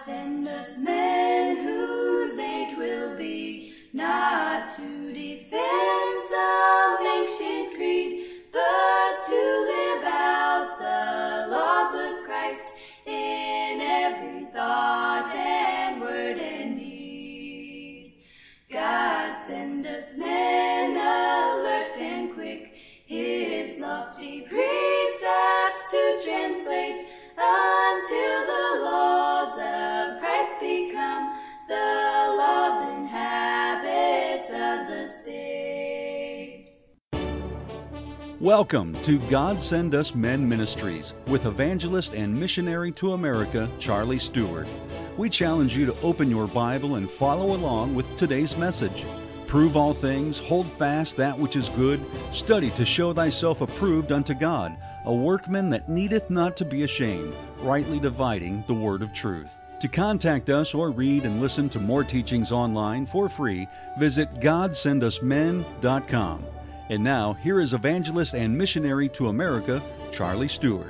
send us men whose age will be not to defend some ancient creed, but to live out the laws of Christ in every thought and word and deed. God send us men alert and quick, his lofty precepts to translate, until the laws of Christ become the laws and habits of the state. Welcome to God Send Us Men Ministries with evangelist and missionary to America, Charlie Stewart. We challenge you to open your Bible and follow along with today's message. Prove all things, hold fast that which is good, study to show thyself approved unto God, a workman that needeth not to be ashamed, rightly dividing the word of truth. To contact us or read and listen to more teachings online for free, visit GodSendUsMen.com. And now, here is evangelist and missionary to America, Charlie Stewart.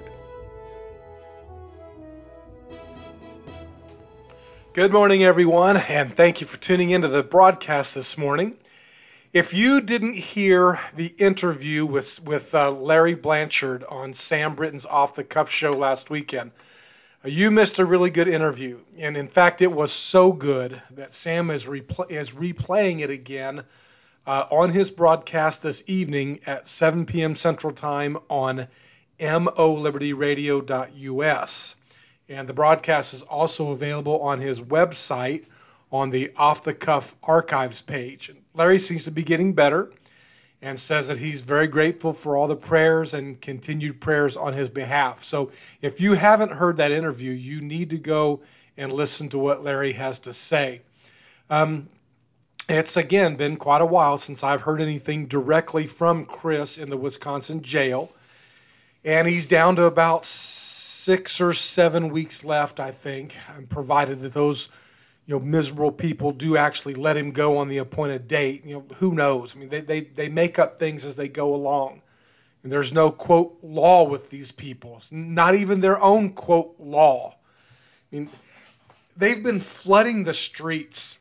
Good morning, everyone, and thank you for tuning into the broadcast this morning. If you didn't hear the interview with Larry Blanchard on Sam Britton's Off the Cuff show last weekend, you missed a really good interview. And in fact, it was so good that Sam is replaying it again on his broadcast this evening at 7 p.m. Central Time on MOLibertyRadio.us. And the broadcast is also available on his website on the Off the Cuff archives page. And Larry seems to be getting better and says that he's very grateful for all the prayers and continued prayers on his behalf. So if you haven't heard that interview, you need to go and listen to what Larry has to say. It's, again, been quite a while since I've heard anything directly from Chris in the Wisconsin jail. And he's down to about 6 or 7 weeks left, I think, provided that those miserable people do actually let him go on the appointed date. Who knows? I mean, they make up things as they go along. And there's no, quote, law with these people. Not even their own, quote, law. I mean, they've been flooding the streets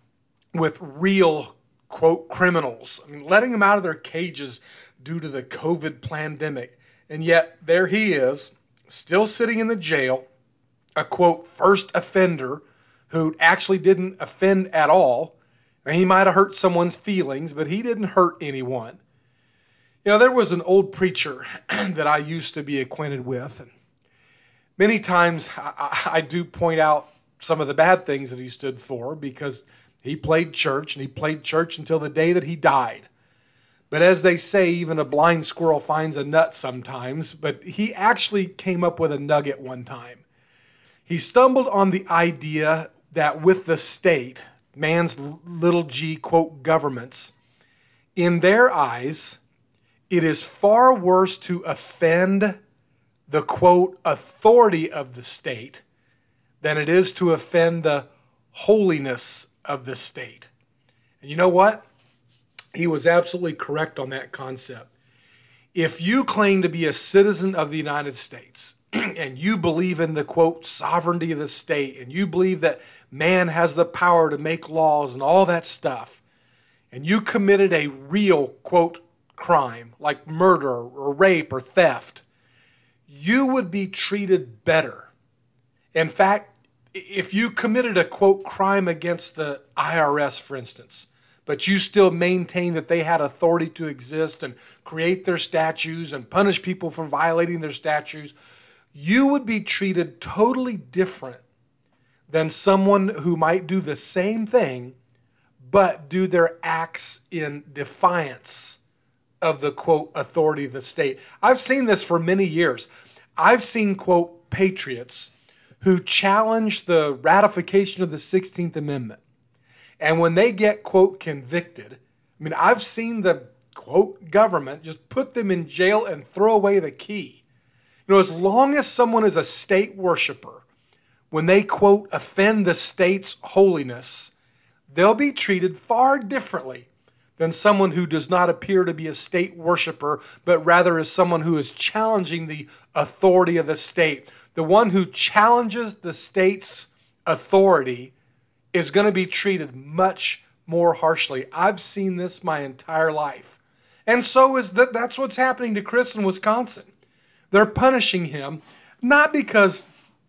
with real, quote, criminals. I mean, letting them out of their cages due to the COVID pandemic. And yet, there he is, still sitting in the jail, a, quote, first offender who actually didn't offend at all. And he might have hurt someone's feelings, but he didn't hurt anyone. There was an old preacher that I used to be acquainted with. And many times I do point out some of the bad things that he stood for, because he played church, and he played church until the day that he died. But as they say, even a blind squirrel finds a nut sometimes. But he actually came up with a nugget one time. He stumbled on the idea that with the state, man's little g, quote, governments, in their eyes, it is far worse to offend the, quote, authority of the state than it is to offend the holiness of the state. And you know what? He was absolutely correct on that concept. If you claim to be a citizen of the United States and you believe in the, quote, sovereignty of the state, and you believe that man has the power to make laws and all that stuff, and you committed a real, quote, crime like murder or rape or theft, you would be treated better. In fact, if you committed a, quote, crime against the IRS, for instance, but you still maintain that they had authority to exist and create their statutes and punish people for violating their statutes, you would be treated totally different than someone who might do the same thing but do their acts in defiance of the, quote, authority of the state. I've seen this for many years. I've seen, quote, patriots who challenge the ratification of the 16th Amendment. And when they get, quote, convicted, I mean, I've seen the, quote, government just put them in jail and throw away the key. As long as someone is a state worshiper, when they, quote, offend the state's holiness, they'll be treated far differently than someone who does not appear to be a state worshiper, but rather is someone who is challenging the authority of the state. The one who challenges the state's authority is going to be treated much more harshly. I've seen this my entire life. And so that's what's happening to Chris in Wisconsin. They're punishing him, not because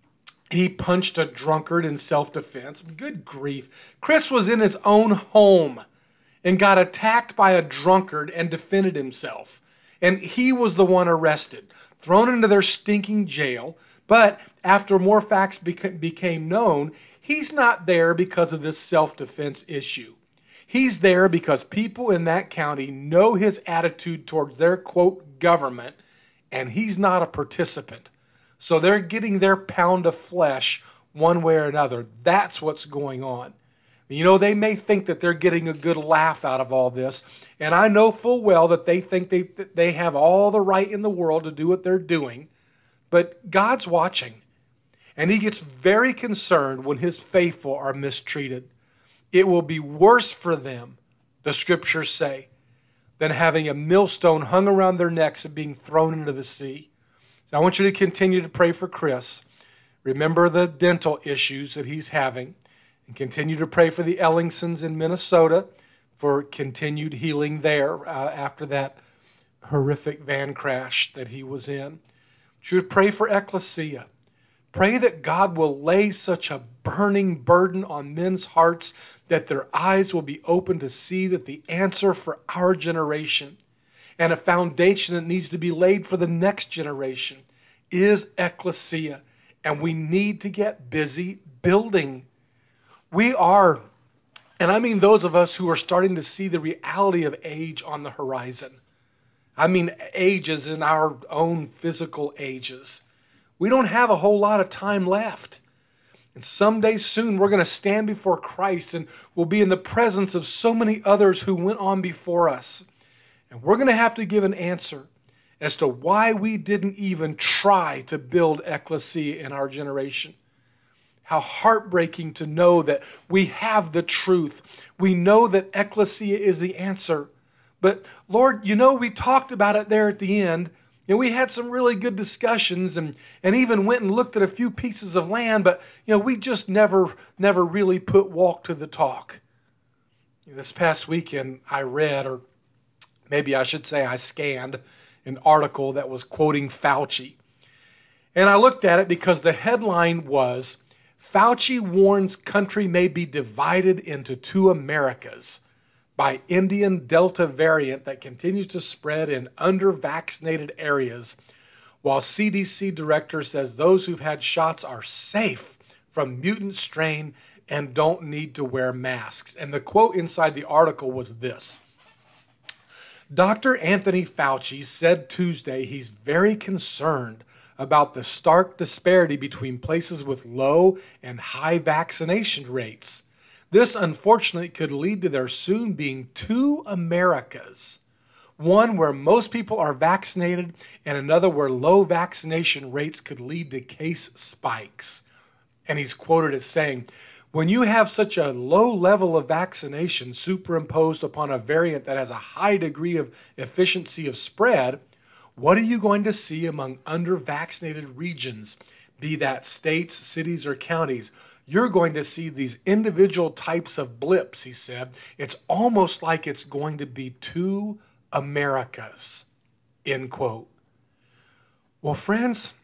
he punched a drunkard in self-defense. Good grief. Chris was in his own home and got attacked by a drunkard and defended himself. And he was the one arrested, thrown into their stinking jail. But after more facts became known, he's not there because of this self-defense issue. He's there because people in that county know his attitude towards their, quote, government, and he's not a participant. So they're getting their pound of flesh one way or another. That's what's going on. You know, they may think that they're getting a good laugh out of all this, and I know full well that they think they have all the right in the world to do what they're doing, but God's watching, and he gets very concerned when his faithful are mistreated. It will be worse for them, the scriptures say, than having a millstone hung around their necks and being thrown into the sea. So I want you to continue to pray for Chris. Remember the dental issues that he's having. And continue to pray for the Ellingsons in Minnesota for continued healing there after that horrific van crash that he was in. You would pray for Ecclesia. Pray that God will lay such a burning burden on men's hearts that their eyes will be open to see that the answer for our generation and a foundation that needs to be laid for the next generation is Ecclesia. And we need to get busy building. We are, and I mean those of us who are starting to see the reality of age on the horizon. I mean ages in our own physical ages. We don't have a whole lot of time left. And someday soon we're going to stand before Christ and we'll be in the presence of so many others who went on before us. And we're going to have to give an answer as to why we didn't even try to build ecclesia in our generation. How heartbreaking to know that we have the truth. We know that ecclesia is the answer. But Lord, you know, we talked about it there at the end, and we had some really good discussions and even went and looked at a few pieces of land, but you know, we just never really put walk to the talk. This past weekend I read, or maybe I should say I scanned, an article that was quoting Fauci. And I looked at it because the headline was, Fauci warns country may be divided into two Americas by Indian Delta variant that continues to spread in under-vaccinated areas, while CDC director says those who've had shots are safe from mutant strain and don't need to wear masks. And the quote inside the article was this: Dr. Anthony Fauci said Tuesday he's very concerned about the stark disparity between places with low and high vaccination rates. This, unfortunately, could lead to there soon being two Americas, one where most people are vaccinated and another where low vaccination rates could lead to case spikes. And he's quoted as saying, when you have such a low level of vaccination superimposed upon a variant that has a high degree of efficiency of spread, what are you going to see among under-vaccinated regions, be that states, cities, or counties? You're going to see these individual types of blips, he said. It's almost like it's going to be two Americas, end quote. Well, friends,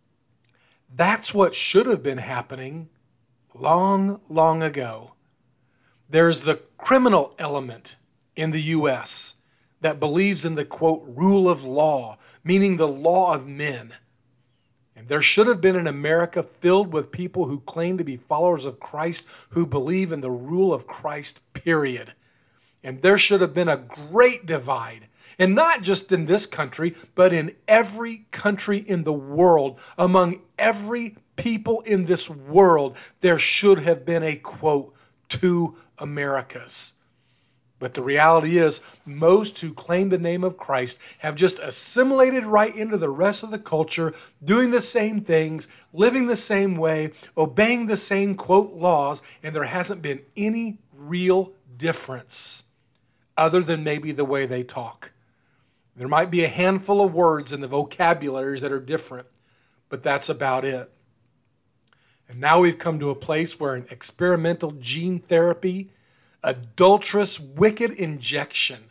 that's what should have been happening long, long ago. There's the criminal element in the U.S. that believes in the, quote, rule of law, meaning the law of men. And there should have been an America filled with people who claim to be followers of Christ, who believe in the rule of Christ, period. And there should have been a great divide. And not just in this country, but in every country in the world, among every people in this world, there should have been a, quote, two Americas. But the reality is, most who claim the name of Christ have just assimilated right into the rest of the culture, doing the same things, living the same way, obeying the same, quote, laws, and there hasn't been any real difference other than maybe the way they talk. There might be a handful of words in the vocabularies that are different, but that's about it. And now we've come to a place where an experimental gene therapy, adulterous, wicked injection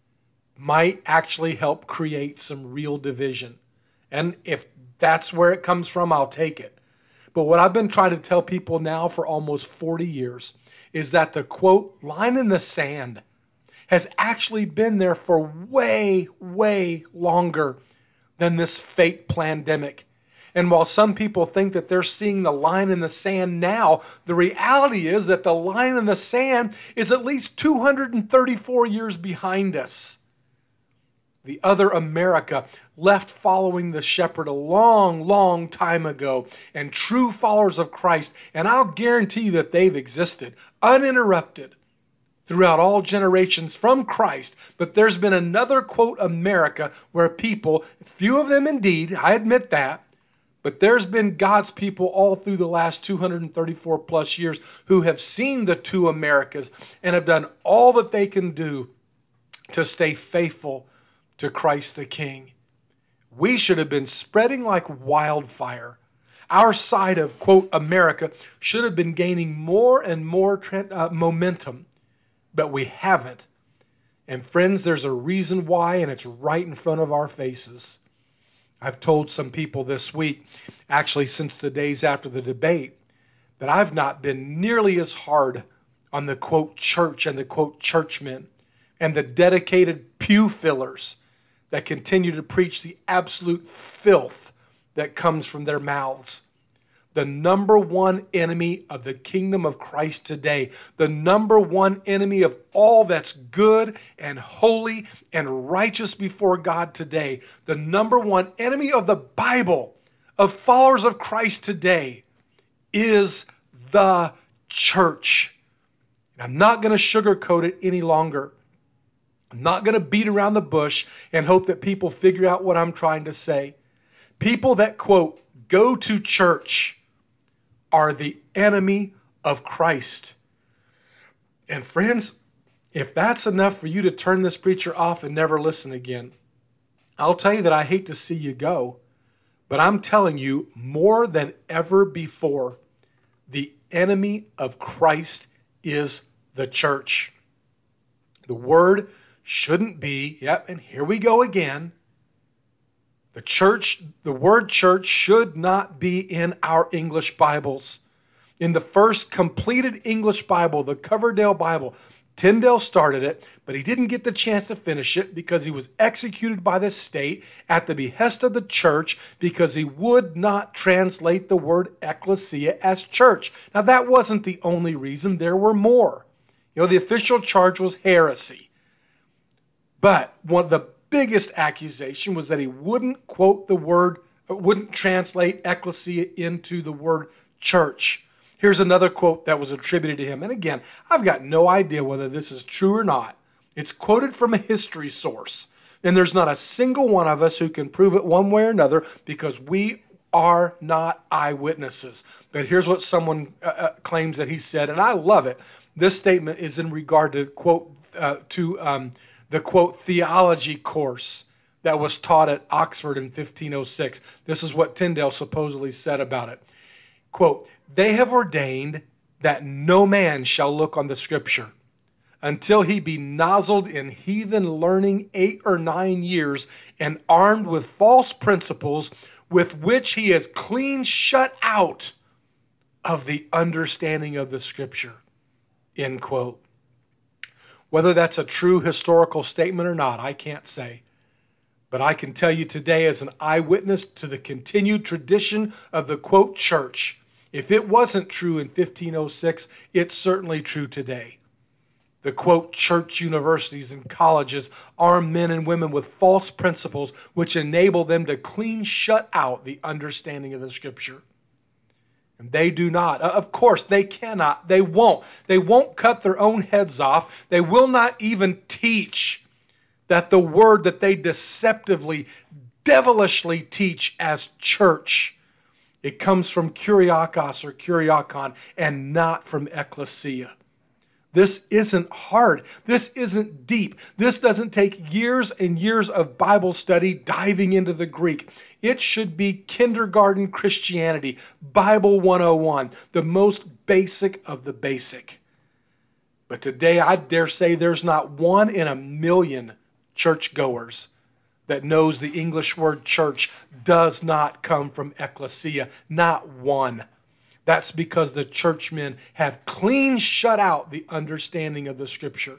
might actually help create some real division. And if that's where it comes from, I'll take it. But what I've been trying to tell people now for almost 40 years is that the, quote, line in the sand has actually been there for way, way longer than this fake pandemic. And while some people think that they're seeing the line in the sand now, the reality is that the line in the sand is at least 234 years behind us. The other America left following the shepherd a long, long time ago, and true followers of Christ, and I'll guarantee you that they've existed uninterrupted throughout all generations from Christ. But there's been another, quote, America where people, few of them indeed, I admit that, but there's been God's people all through the last 234 plus years who have seen the two Americas and have done all that they can do to stay faithful to Christ the King. We should have been spreading like wildfire. Our side of, quote, America should have been gaining more and more momentum, but we haven't. And friends, there's a reason why, and it's right in front of our faces. I've told some people this week, actually since the days after the debate, that I've not been nearly as hard on the, quote, church and the, quote, churchmen and the dedicated pew fillers that continue to preach the absolute filth that comes from their mouths. The number one enemy of the kingdom of Christ today, the number one enemy of all that's good and holy and righteous before God today, the number one enemy of the Bible, of followers of Christ today, is the church. And I'm not going to sugarcoat it any longer. I'm not going to beat around the bush and hope that people figure out what I'm trying to say. People that, quote, go to church are the enemy of Christ. And friends, if that's enough for you to turn this preacher off and never listen again, I'll tell you that I hate to see you go, but I'm telling you, more than ever before, the enemy of Christ is the church. The word shouldn't be, and here we go again. The church, the word church should not be in our English Bibles. In the first completed English Bible, the Coverdale Bible, Tyndale started it, but he didn't get the chance to finish it because he was executed by the state at the behest of the church because he would not translate the word ecclesia as church. Now, that wasn't the only reason. There were more. The official charge was heresy. But one of the biggest accusation was that he wouldn't quote the word, wouldn't translate ecclesia into the word church. Here's another quote that was attributed to him. And again, I've got no idea whether this is true or not. It's quoted from a history source. And there's not a single one of us who can prove it one way or another because we are not eyewitnesses. But here's what someone claims that he said, and I love it. This statement is in regard to the, quote, theology course that was taught at Oxford in 1506. This is what Tyndale supposedly said about it. Quote, they have ordained that no man shall look on the scripture until he be nozzled in heathen learning 8 or 9 years and armed with false principles with which he is clean shut out of the understanding of the scripture. End quote. Whether that's a true historical statement or not, I can't say. But I can tell you today as an eyewitness to the continued tradition of the, quote, church, if it wasn't true in 1506, it's certainly true today. The, quote, church universities and colleges arm men and women with false principles which enable them to clean shut out the understanding of the scripture. And they do not. Of course, they cannot. They won't. They won't cut their own heads off. They will not even teach that the word that they deceptively, devilishly teach as church, it comes from kuriakos or kuriakon and not from ecclesia. This isn't hard. This isn't deep. This doesn't take years and years of Bible study diving into the Greek. It should be kindergarten Christianity, Bible 101, the most basic of the basic. But today, I dare say there's not 1 in a million churchgoers that knows the English word church does not come from ecclesia. Not one. That's because the churchmen have clean shut out the understanding of the Scripture.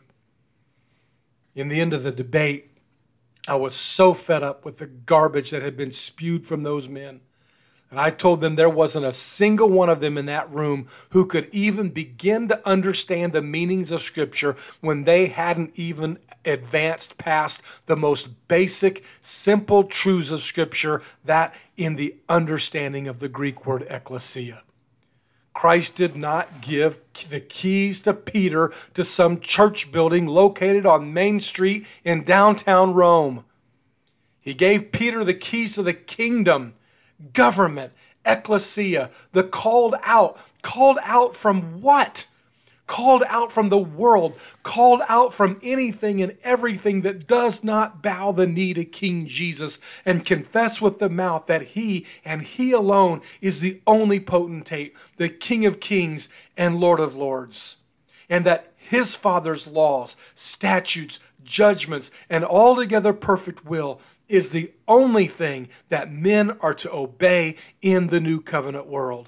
In the end of the debate, I was so fed up with the garbage that had been spewed from those men. And I told them there wasn't a single one of them in that room who could even begin to understand the meanings of Scripture when they hadn't even advanced past the most basic, simple truths of Scripture, that in the understanding of the Greek word ecclesia. Christ did not give the keys to Peter to some church building located on Main Street in downtown Rome. He gave Peter the keys to the kingdom, government, ecclesia, the called out. Called out from what? Called out from the world, called out from anything and everything that does not bow the knee to King Jesus and confess with the mouth that He and He alone is the only potentate, the King of kings and Lord of lords. And that His Father's laws, statutes, judgments, and altogether perfect will is the only thing that men are to obey in the new covenant world.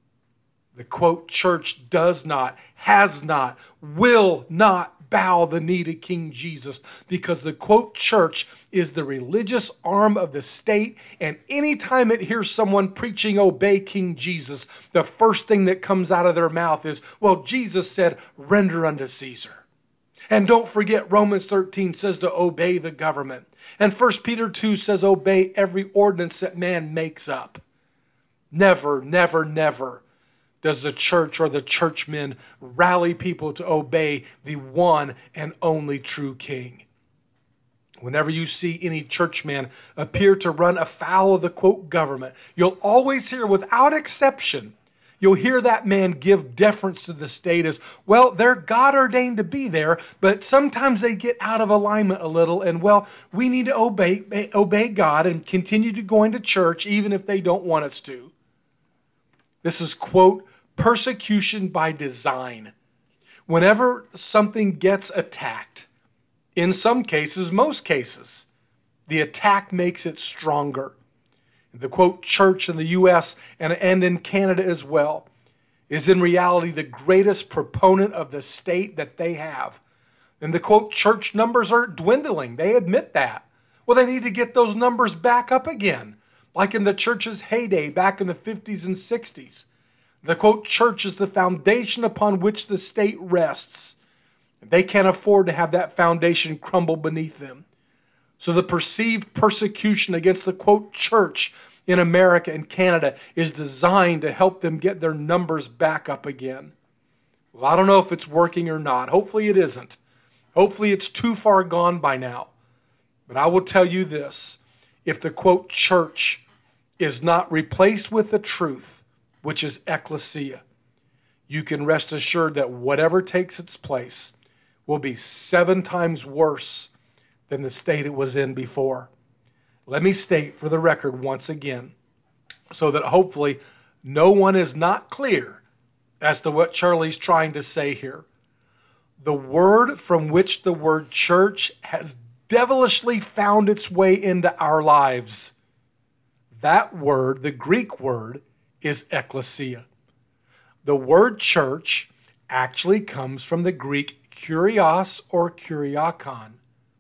The quote, church does not, has not, will not bow the knee to King Jesus, because the quote, church is the religious arm of the state, and anytime it hears someone preaching obey King Jesus, the first thing that comes out of their mouth is, well, Jesus said, render unto Caesar. And don't forget, Romans 13 says to obey the government. And 1 Peter 2 says obey every ordinance that man makes up. Never, never, never does the church or the churchmen rally people to obey the one and only true King. Whenever you see any churchman appear to run afoul of the quote government, you'll always hear, without exception, you'll hear that man give deference to the state as, well, they're God ordained to be there, but sometimes they get out of alignment a little, and well, we need to obey God and continue to go into church even if they don't want us to. This is, quote, persecution by design. Whenever something gets attacked, in some cases, most cases, the attack makes it stronger. The quote church in the U.S. and in Canada as well is in reality the greatest proponent of the state that they have. And the quote church numbers are dwindling. They admit that. Well, they need to get those numbers back up again, like in the church's heyday back in the 50s and 60s. The quote church is the foundation upon which the state rests. They can't afford to have that foundation crumble beneath them. So the perceived persecution against the quote church in America and Canada is designed to help them get their numbers back up again. Well, I don't know if it's working or not. Hopefully it isn't. Hopefully it's too far gone by now. But I will tell you this. If the quote church is not replaced with the truth, which is ecclesia, you can rest assured that whatever takes its place will be 7 times worse than the state it was in before. Let me state for the record once again, so that hopefully no one is not clear as to what Charlie's trying to say here. The word from which the word church has devilishly found its way into our lives, that word, the Greek word, is ecclesia. The word church actually comes from the Greek kurios or kuriakon.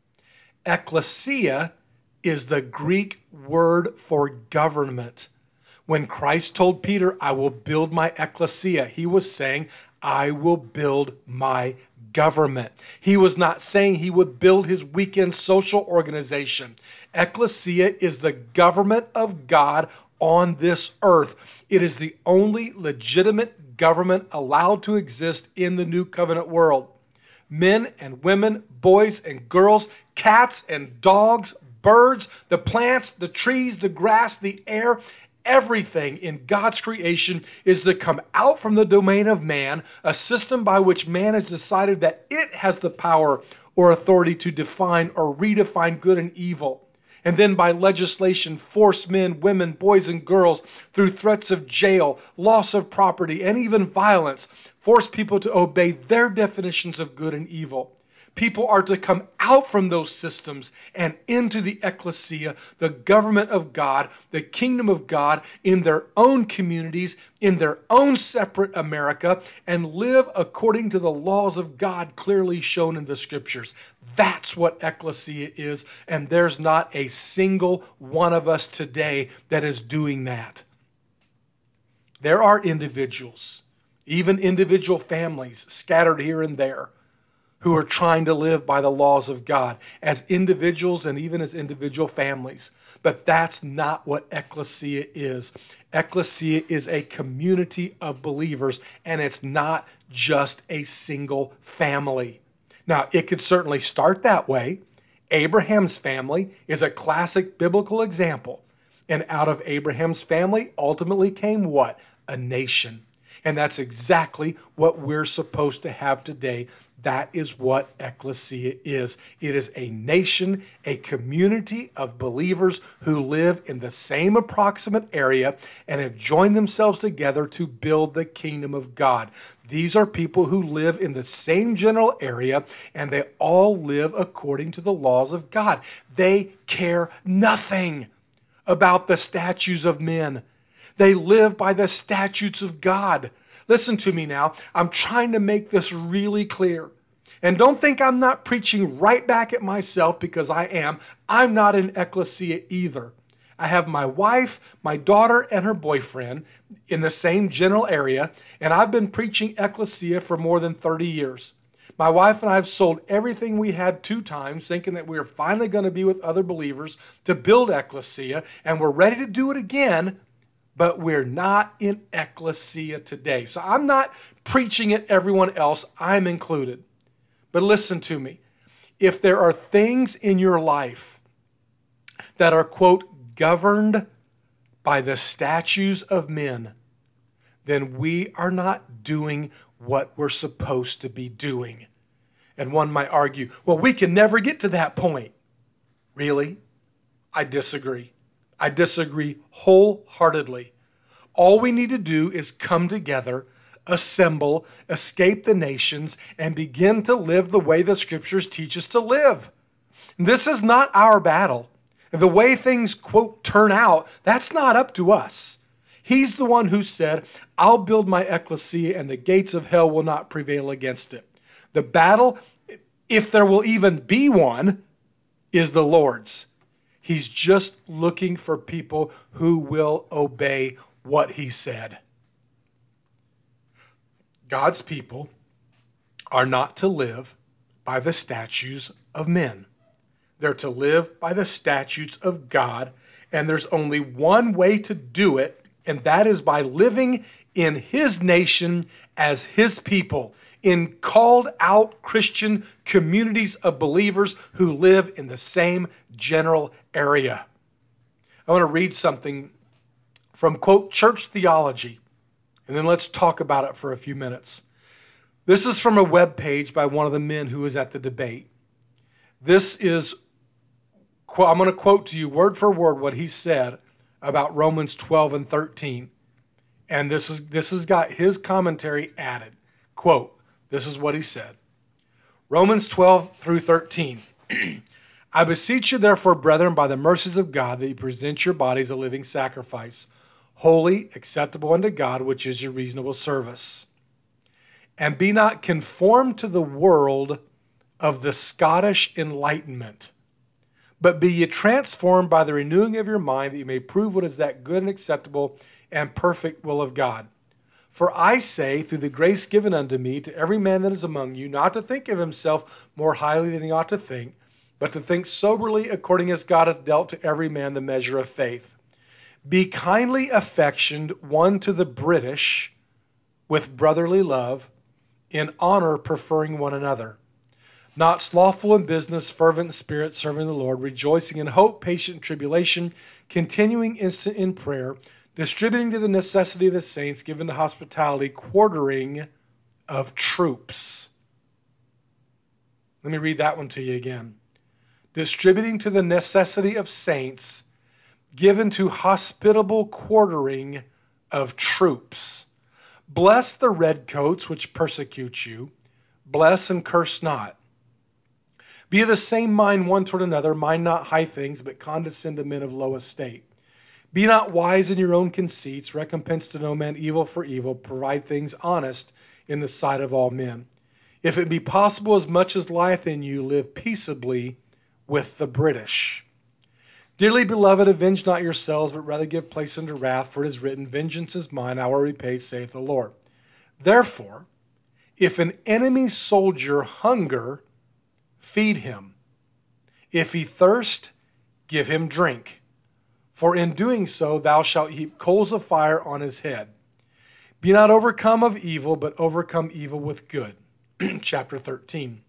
Ecclesia is the Greek word for government. When Christ told Peter, I will build my ecclesia, he was saying, I will build my government. He was not saying he would build his weekend social organization. Ecclesia is the government of God on this earth. It is the only legitimate government allowed to exist in the new covenant world. Men and women, boys and girls, cats and dogs, birds, the plants, the trees, the grass, the air, everything in God's creation is to come out from the domain of man, a system by which man has decided that it has the power or authority to define or redefine good and evil. And then by legislation, force men, women, boys, and girls through threats of jail, loss of property, and even violence, force people to obey their definitions of good and evil. People are to come out from those systems and into the ecclesia, the government of God, the kingdom of God, in their own communities, in their own separate America, and live according to the laws of God clearly shown in the scriptures. That's what ecclesia is, and there's not a single one of us today that is doing that. There are individuals, even individual families scattered here and there, who are trying to live by the laws of God as individuals and even as individual families. But that's not what ecclesia is. Ecclesia is a community of believers, and it's not just a single family. Now, it could certainly start that way. Abraham's family is a classic biblical example. And out of Abraham's family ultimately came what? A nation. And that's exactly what we're supposed to have today. That is what ecclesia is. It is a nation, a community of believers who live in the same approximate area and have joined themselves together to build the kingdom of God. These are people who live in the same general area, and they all live according to the laws of God. They care nothing about the statutes of men. They live by the statutes of God. Listen to me now. I'm trying to make this really clear. And don't think I'm not preaching right back at myself, because I am. I'm not in ecclesia either. I have my wife, my daughter, and her boyfriend in the same general area, and I've been preaching ecclesia for more than 30 years. My wife and I have sold everything we had 2 times, thinking that we were finally going to be with other believers to build ecclesia, and we're ready to do it again. But we're not in ecclesia today. So I'm not preaching at everyone else. I'm included. But listen to me. If there are things in your life that are, quote, governed by the statutes of men, then we are not doing what we're supposed to be doing. And one might argue, well, we can never get to that point. Really? I disagree. I disagree wholeheartedly. All we need to do is come together, assemble, escape the nations, and begin to live the way the scriptures teach us to live. This is not our battle. The way things, quote, turn out, that's not up to us. He's the one who said, I'll build my ecclesia and the gates of hell will not prevail against it. The battle, if there will even be one, is the Lord's. He's just looking for people who will obey what he said. God's people are not to live by the statutes of men. They're to live by the statutes of God, and there's only one way to do it, and that is by living in his nation as his people, in called out Christian communities of believers who live in the same general area. I want to read something from, quote, Church Theology, and then let's talk about it for a few minutes. This is from a web page by one of the men who was at the debate. This is, I'm going to quote to you word for word what he said about Romans 12 and 13. And this has got his commentary added. Quote, this is what he said. Romans 12 through 13. I beseech you, therefore, brethren, by the mercies of God, that you present your bodies a living sacrifice, holy, acceptable unto God, which is your reasonable service. And be not conformed to the world of the Scottish Enlightenment, but be ye transformed by the renewing of your mind, that you may prove what is that good and acceptable and perfect will of God. For I say, through the grace given unto me, to every man that is among you, not to think of himself more highly than he ought to think, but to think soberly according as God hath dealt to every man the measure of faith. Be kindly affectioned one to the British with brotherly love, in honor preferring one another. Not slothful in business, fervent in spirit, serving the Lord, rejoicing in hope, patient in tribulation, continuing instant in prayer, distributing to the necessity of the saints, given to hospitality, quartering of troops. Let me read that one to you again. Distributing to the necessity of saints, given to hospitable quartering of troops. Bless the redcoats which persecute you. Bless and curse not. Be of the same mind one toward another. Mind not high things, but condescend to men of low estate. Be not wise in your own conceits. Recompense to no man evil for evil. Provide things honest in the sight of all men. If it be possible, as much as lieth in you, live peaceably with the British. Dearly beloved, avenge not yourselves, but rather give place unto wrath, for it is written, Vengeance is mine, I will repay, saith the Lord. Therefore, if an enemy soldier hunger, feed him. If he thirst, give him drink. For in doing so, thou shalt heap coals of fire on his head. Be not overcome of evil, but overcome evil with good. Chapter 13.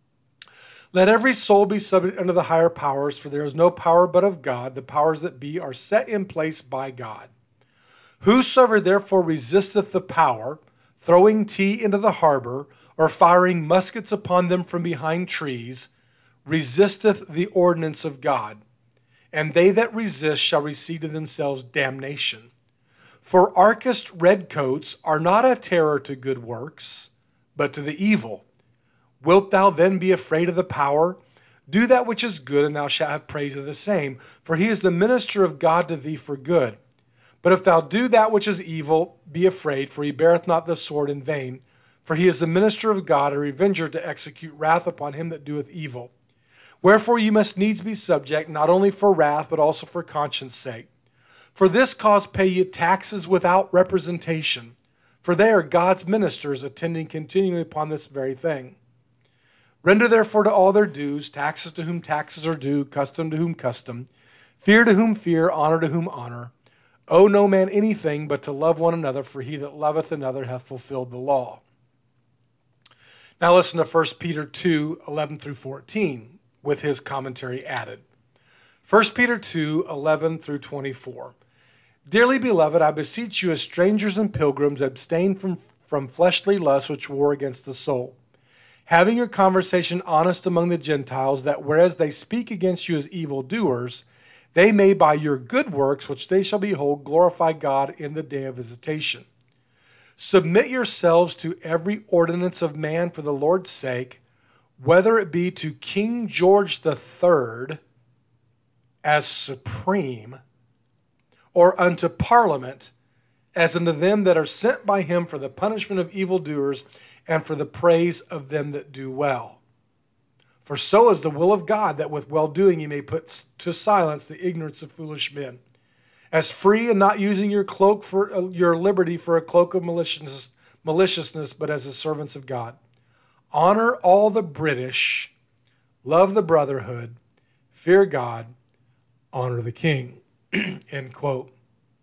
Let every soul be subject unto the higher powers, for there is no power but of God. The powers that be are set in place by God. Whosoever therefore resisteth the power, throwing tea into the harbor, or firing muskets upon them from behind trees, resisteth the ordinance of God. And they that resist shall receive to themselves damnation. For archist redcoats are not a terror to good works, but to the evil. Wilt thou then be afraid of the power? Do that which is good, and thou shalt have praise of the same, for he is the minister of God to thee for good. But if thou do that which is evil, be afraid, for he beareth not the sword in vain. For he is the minister of God, a revenger to execute wrath upon him that doeth evil. Wherefore ye must needs be subject, not only for wrath, but also for conscience sake. For this cause pay ye taxes without representation, for they are God's ministers, attending continually upon this very thing. Render therefore to all their dues, taxes to whom taxes are due, custom to whom custom, fear to whom fear, honor to whom honor. Owe no man anything but to love one another, for he that loveth another hath fulfilled the law. Now listen to 1 Peter 2, 11 through 14, with his commentary added. 1 Peter 2, 11 through 24. Dearly beloved, I beseech you as strangers and pilgrims, abstain from fleshly lusts which war against the soul, having your conversation honest among the Gentiles, that whereas they speak against you as evildoers, they may by your good works, which they shall behold, glorify God in the day of visitation. Submit yourselves to every ordinance of man for the Lord's sake, whether it be to King George III as supreme, or unto Parliament, as unto them that are sent by him for the punishment of evildoers and for the praise of them that do well. For so is the will of God, that with well-doing ye may put to silence the ignorance of foolish men. As free and not using your cloak for your liberty for a cloak of maliciousness, but as the servants of God. Honor all the British, love the brotherhood, fear God, honor the king. End quote.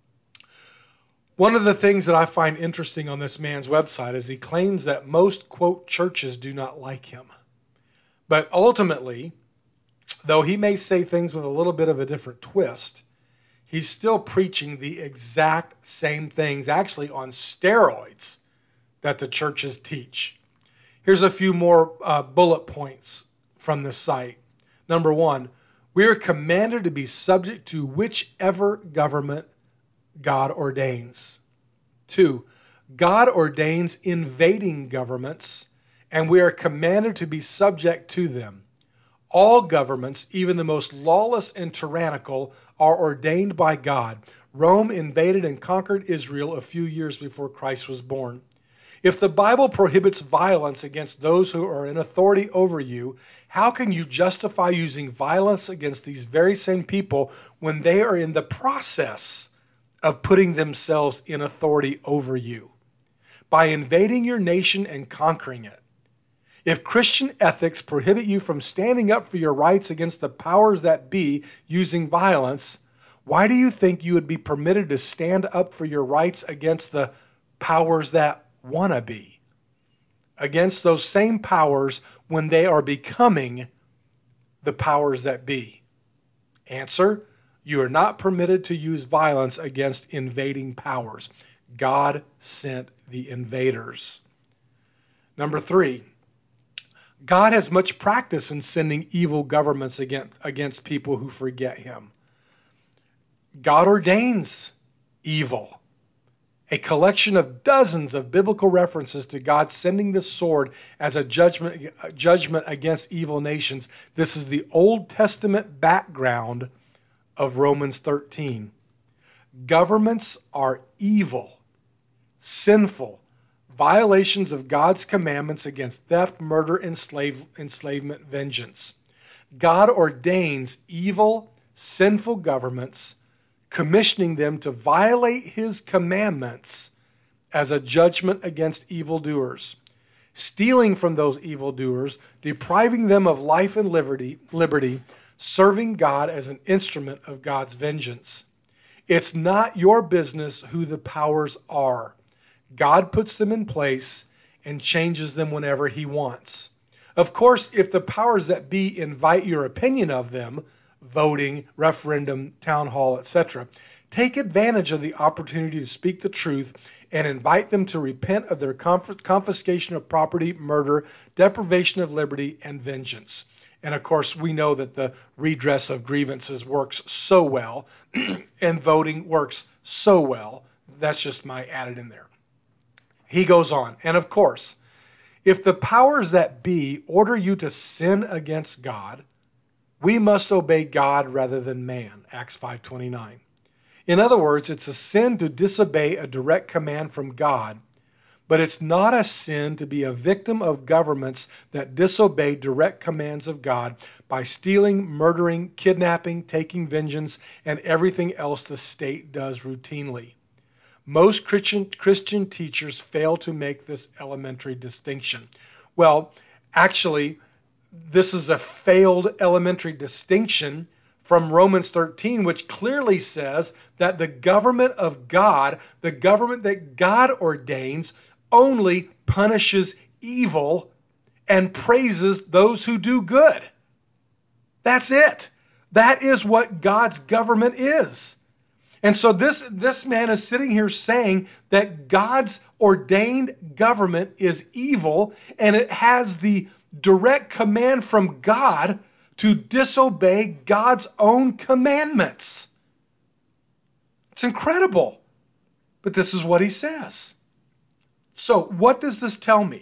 One of the things that I find interesting on this man's website is he claims that most, quote, churches do not like him. But ultimately, though he may say things with a little bit of a different twist, he's still preaching the exact same things, actually on steroids, that the churches teach. Here's a few more bullet points from this site. Number one, we are commanded to be subject to whichever government God ordains. 2, God ordains invading governments, and we are commanded to be subject to them. All governments, even the most lawless and tyrannical, are ordained by God. Rome invaded and conquered Israel a few years before Christ was born. If the Bible prohibits violence against those who are in authority over you, how can you justify using violence against these very same people when they are in the process of putting themselves in authority over you? By invading your nation and conquering it. If Christian ethics prohibit you from standing up for your rights against the powers that be using violence, why do you think you would be permitted to stand up for your rights against the powers that wanna be? Against those same powers when they are becoming the powers that be? Answer, You are not permitted to use violence against invading powers. God sent the invaders. Number 3, God has much practice in sending evil governments against people who forget him. God ordains evil. A collection of dozens of biblical references to God sending the sword as a judgment against evil nations. This is the Old Testament background of Romans 13. Governments are evil, sinful, violations of God's commandments against theft, murder, enslavement, vengeance. God ordains evil, sinful governments, commissioning them to violate his commandments as a judgment against evildoers, stealing from those evildoers, depriving them of life and liberty, serving God as an instrument of God's vengeance. It's not your business who the powers are. God puts them in place and changes them whenever he wants. Of course, if the powers that be invite your opinion of them, voting, referendum, town hall, etc., take advantage of the opportunity to speak the truth and invite them to repent of their confiscation of property, murder, deprivation of liberty, and vengeance. And of course, we know that the redress of grievances works so well, and voting works so well. That's just my added in there. He goes on, and of course, if the powers that be order you to sin against God, we must obey God rather than man, Acts 5:29. In other words, it's a sin to disobey a direct command from God, but it's not a sin to be a victim of governments that disobey direct commands of God by stealing, murdering, kidnapping, taking vengeance, and everything else the state does routinely. Most Christian teachers fail to make this elementary distinction. Well, actually, this is a failed elementary distinction from Romans 13, which clearly says that the government of God, the government that God ordains, only punishes evil and praises those who do good. That's it. That is what God's government is. And so this man is sitting here saying that God's ordained government is evil, and it has the direct command from God to disobey God's own commandments. It's incredible. But this is what he says. So what does this tell me?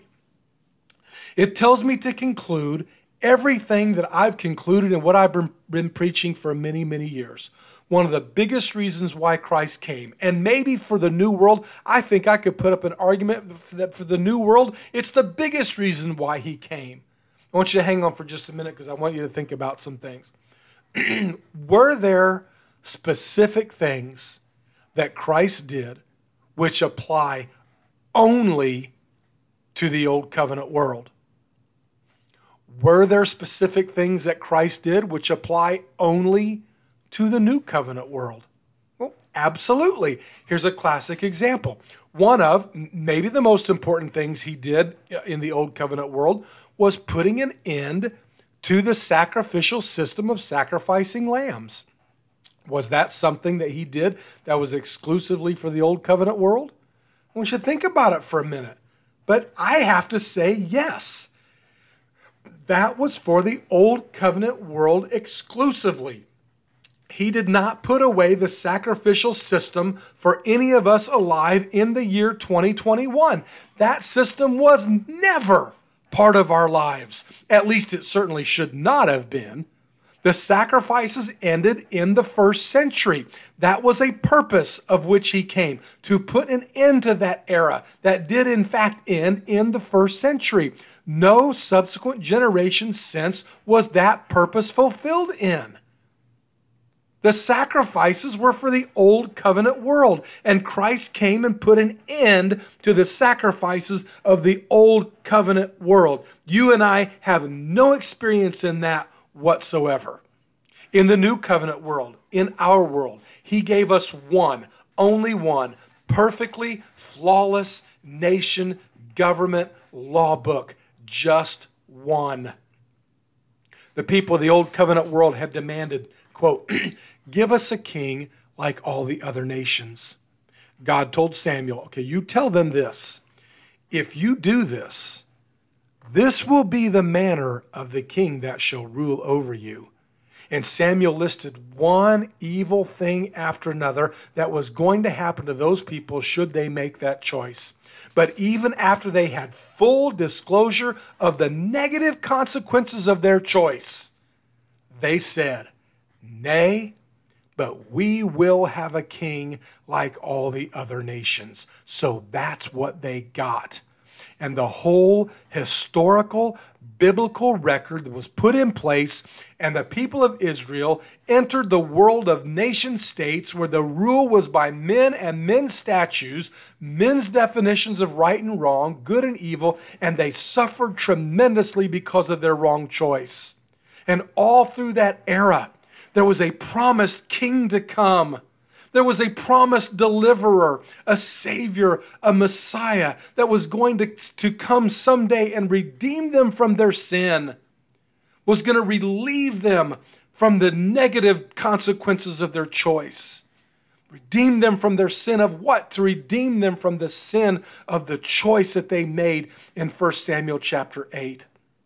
It tells me to conclude everything that I've concluded and what I've been preaching for many, many years. One of the biggest reasons why Christ came, and maybe for the New World, I think I could put up an argument that for the New World, it's the biggest reason why he came. I want you to hang on for just a minute because I want you to think about some things. Were there specific things that Christ did which apply only to the Old Covenant world? Were there specific things that Christ did which apply only to the New Covenant world? Well, absolutely. Here's a classic example. One of maybe the most important things he did in the Old Covenant world was putting an end to the sacrificial system of sacrificing lambs. Was that something that he did that was exclusively for the Old Covenant world? We should think about it for a minute. But I have to say yes. That was for the Old Covenant world exclusively. He did not put away the sacrificial system for any of us alive in the year 2021. That system was never part of our lives. At least it certainly should not have been. The sacrifices ended in the first century. That was a purpose of which he came, to put an end to that era that did in fact end in the first century. No subsequent generation since was that purpose fulfilled in. The sacrifices were for the Old Covenant world, and Christ came and put an end to the sacrifices of the Old Covenant world. You and I have no experience in that whatsoever. In the New Covenant world, in our world, he gave us one, only one, perfectly flawless nation government law book. Just one. The people of the Old Covenant world had demanded quote, "Give us a king like all the other nations." God told Samuel, okay, you tell them this. If you do this, this will be the manner of the king that shall rule over you. And Samuel listed one evil thing after another that was going to happen to those people should they make that choice. But even after they had full disclosure of the negative consequences of their choice, they said, "Nay, but we will have a king like all the other nations." So that's what they got. And the whole historical, biblical record was put in place, and the people of Israel entered the world of nation states where the rule was by men and men's statutes, men's definitions of right and wrong, good and evil, and they suffered tremendously because of their wrong choice. And all through that era, there was a promised king to come. There was a promised deliverer, a savior, a Messiah that was going to come someday and redeem them from their sin, was going to relieve them from the negative consequences of their choice. Redeem them from their sin of what? To redeem them from the sin of the choice that they made in 1 Samuel chapter 8.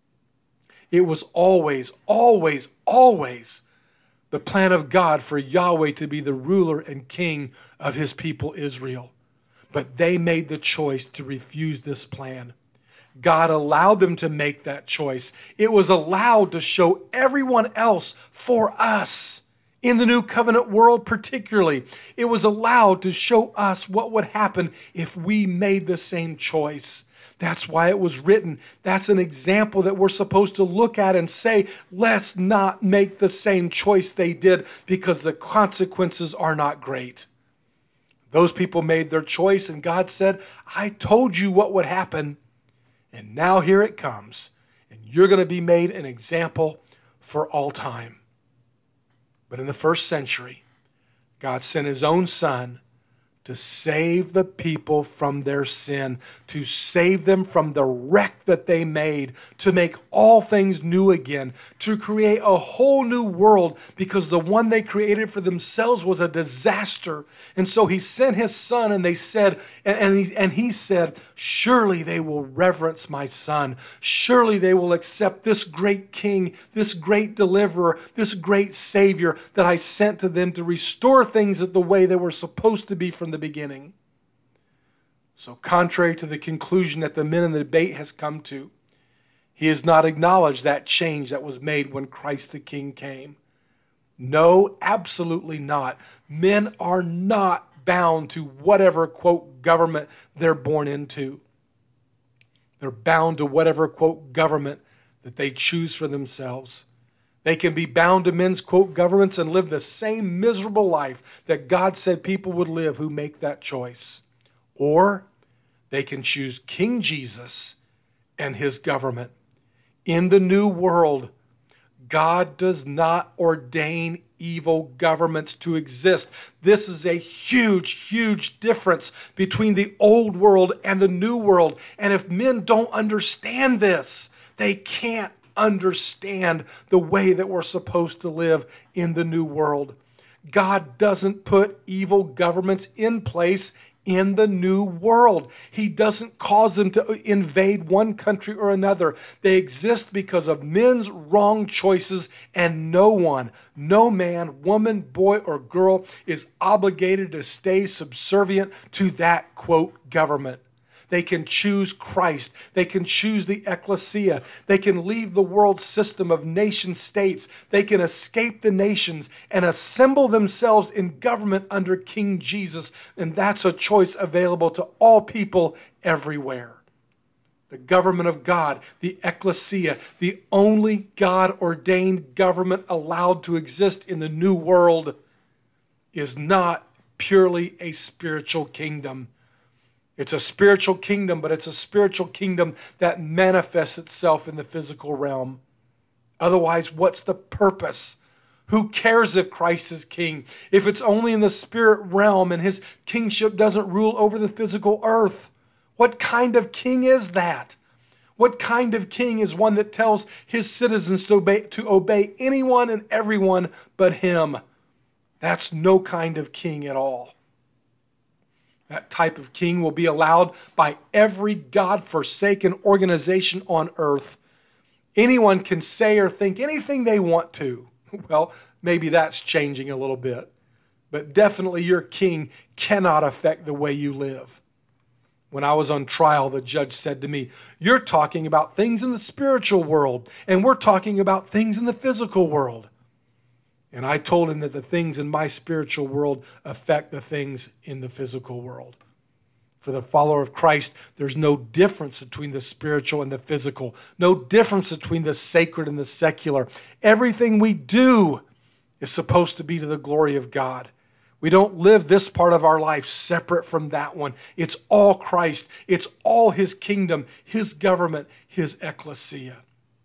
It was always, always, always the plan of God for Yahweh to be the ruler and king of his people Israel. But they made the choice to refuse this plan. God allowed them to make that choice. It was allowed to show everyone else for us. In the New Covenant world particularly, it was allowed to show us what would happen if we made the same choice. That's why it was written. That's an example that we're supposed to look at and say, let's not make the same choice they did because the consequences are not great. Those people made their choice and God said, I told you what would happen. And now here it comes. And you're going to be made an example for all time. But in the first century, God sent his own son to save the people from their sin, to save them from the wreck that they made, to make all things new again, to create a whole new world because the one they created for themselves was a disaster. And so he sent his son and they said, and he said, surely they will reverence my son. Surely they will accept this great king, this great deliverer, this great savior that I sent to them to restore things the way they were supposed to be from the beginning. So contrary to the conclusion that the men in the debate has come to, he has not acknowledged that change that was made when Christ the King came. No, absolutely not. Men are not bound to whatever, quote, government they're born into. They're bound to whatever, quote, government that they choose for themselves. They can be bound to men's, quote, governments and live the same miserable life that God said people would live who make that choice. Or they can choose King Jesus and his government. In the new world, God does not ordain evil governments to exist. This is a huge, huge difference between the old world and the new world. And if men don't understand this, they can't understand the way that we're supposed to live in the new world. God doesn't put evil governments in place in the new world. He doesn't cause them to invade one country or another. They exist because of men's wrong choices, and no one, no man, woman, boy, or girl is obligated to stay subservient to that, quote, government. They can choose Christ. They can choose the ecclesia. They can leave the world system of nation states. They can escape the nations and assemble themselves in government under King Jesus. And that's a choice available to all people everywhere. The government of God, the ecclesia, the only God-ordained government allowed to exist in the new world, is not purely a spiritual kingdom. It's a spiritual kingdom, but it's a spiritual kingdom that manifests itself in the physical realm. Otherwise, what's the purpose? Who cares if Christ is king? If it's only in the spirit realm and his kingship doesn't rule over the physical earth, what kind of king is that? What kind of king is one that tells his citizens to obey anyone and everyone but him? That's no kind of king at all. That type of king will be allowed by every God-forsaken organization on earth. Anyone can say or think anything they want to. Well, maybe that's changing a little bit. But definitely your king cannot affect the way you live. When I was on trial, the judge said to me, "You're talking about things in the spiritual world, and we're talking about things in the physical world." And I told him that the things in my spiritual world affect the things in the physical world. For the follower of Christ, there's no difference between the spiritual and the physical, no difference between the sacred and the secular. Everything we do is supposed to be to the glory of God. We don't live this part of our life separate from that one. It's all Christ. It's all his kingdom, his government, his ecclesia.